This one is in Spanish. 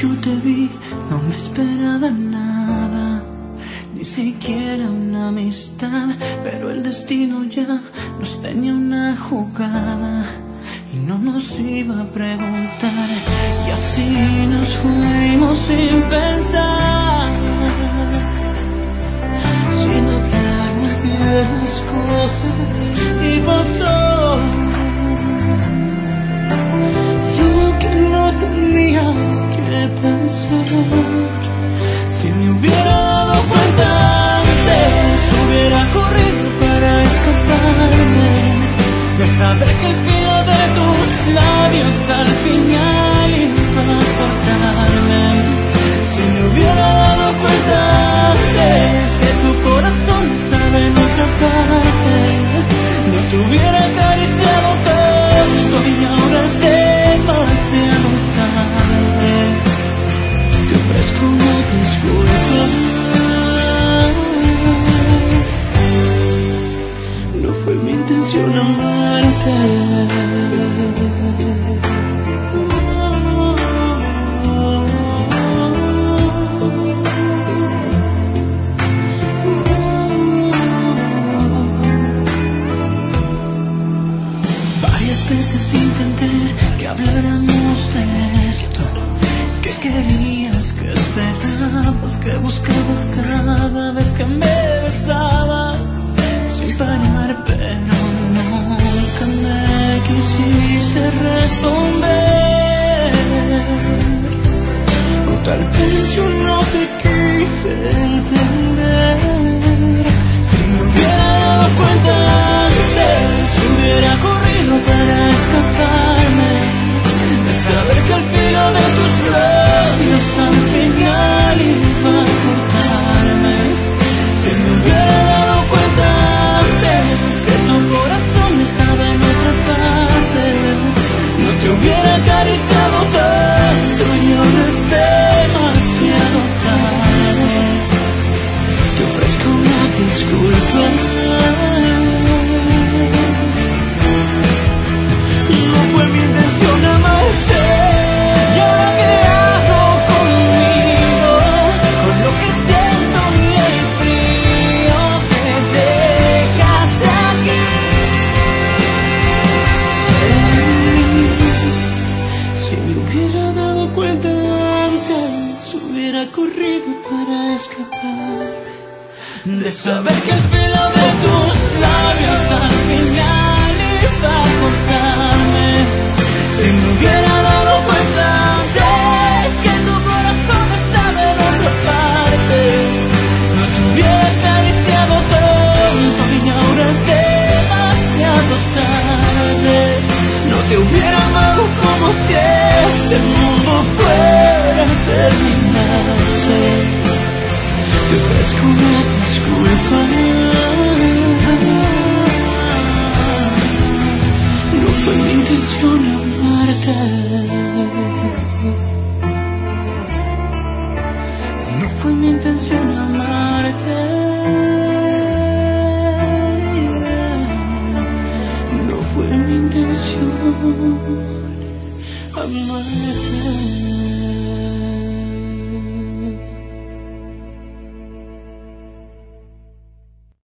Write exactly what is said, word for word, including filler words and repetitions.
yo te vi, no me esperaba nada, ni siquiera una amistad, pero el destino ya nos tenía una jugada y no nos iba a preguntar, y así nos fuimos sin pensar, sin hablar muy bien las cosas, y pasó lo que no tenía que pasar. Si me hubiera dado cuenta antes, hubiera corrido para escaparme de saber que el filo de tus labios al final iba a cortarme. Si me hubiera dado cuenta antes que tu corazón estaba en otra parte, no te hubiera acariciado tanto y ahora es demasiado tarde. Te ofrezco una disculpa. No fue mi intención amarte. Varias veces intenté que habláramos de esto, que querías, que esperabas, que buscabas cada vez que me besabas sin parar, pero nunca me quisiste responder. O tal vez yo no te quise entender. Si me hubiera dado cuenta antes, hubiera corrido para escaparme de saber que al filo de tus labios al final iba a cortarme. Si me hubiera dado cuenta antes que tu corazón estaba en otra parte, no te hubiera acariciado tanto y ahora es demasiado tarde. Te ofrezco una disculpa. No fue mi intención amarte. Yo que hago conmigo, con lo que siento y el frío que dejaste aquí. Si me hubiera dado cuenta antes, hubiera corrido para escapar de saber que el filo de tus labios al final iba a cortarme. Si me hubiera dado cuenta antes que tu corazón estaba en otra parte, no te hubiera acariciado tanto y ahora es demasiado tarde. No te hubiera amado como si este mundo fuera a terminarse. Te ofrezco una disculpa. No fue mi intención amarte. No fue mi intención amarte. No fue mi intención amarte.